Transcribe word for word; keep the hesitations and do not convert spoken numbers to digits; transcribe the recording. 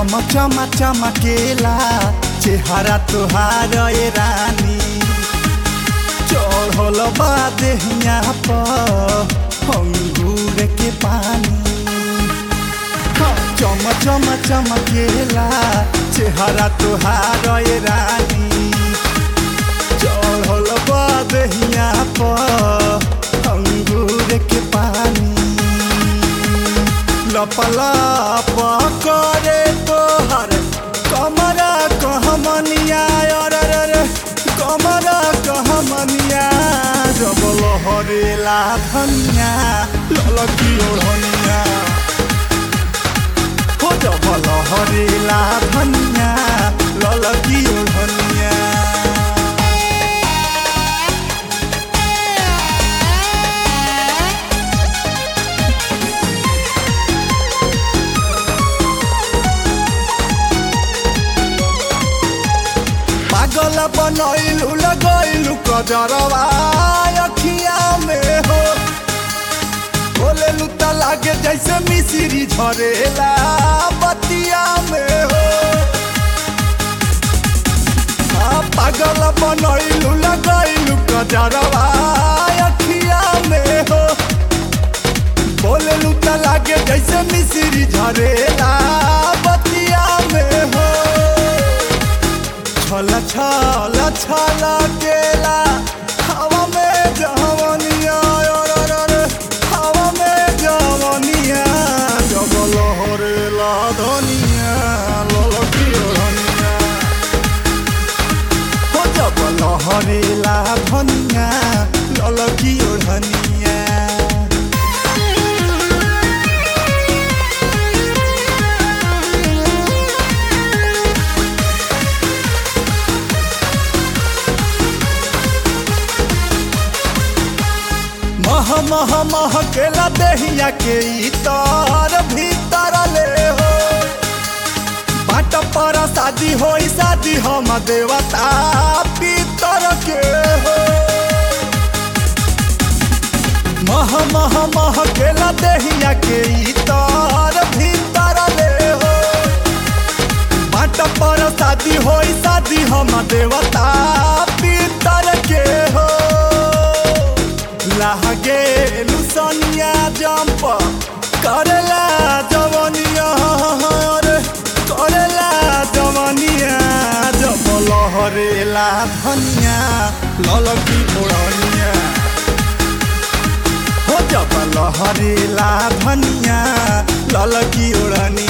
चम चम चमकेला चेहरा तोहार ए रानी चढ़ल बा देहिया पर अंगूर के पानी चम चम चमकेला चेहरा तोहार ए रानी चढ़ल बा देहिया पर अंगूर के पानी लपलप करे तोहर कमरा कहमनिया रे कमरा कहमनिया जब लहरेला धनिया ललकी ओढ़निया हो जब लहरेला धनिया ललकी ओढ़निया पागल बनैलू लगैलू कजरवा अखिया में हो बोलेलू त लागे जैसे मिश्री झरेला बतिया में हो पागल बनैलू लगैलू कजरवा अखिया में हो बोलेलू त लागे जैसे मिश्री झरेला बतिया में हो छल छल छल केला हवा में जवनिया हवा में जवनिया जब लहरेला धनिया ललकी ओढ़निया हो जब लहरेला धनिया ललकी ओढ़निया मह मह मह केला देहिया के इतर भीतर ले हो बाट पर शादी हो शादी हम देवता पितर के हो मह मह मह केला देहिया के इतर भीतर ले हो बाट पर शादी हो शादी हम देवता पितर के हो लागे लुसनिया जंप करेला जवनिया रे करेला जवनिया जब लहरेला धनिया ललकी ओढ़निया हो जब लहरेला धनिया ललकी ओढ़निया।